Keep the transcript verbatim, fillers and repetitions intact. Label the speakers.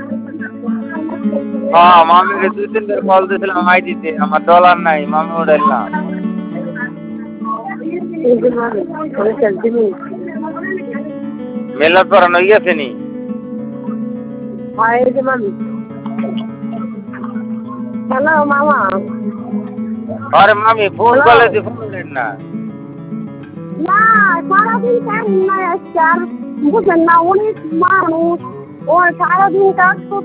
Speaker 1: হ্যাঁ মামিকে দুই তিনবার কল দিয়েছিলাম আইডিতে আমার ডলার নাই মামি উঠাইল না। মেলা করানো গেছে নি?
Speaker 2: হ্যালো মামা।
Speaker 1: আরে মামি ফোন করলে তুই ফোন উঠেন না।
Speaker 2: না সারাদিন কাজ নাই আজকে আর বুঝেন না অনেক মানুষ ও সারাদিন কাজ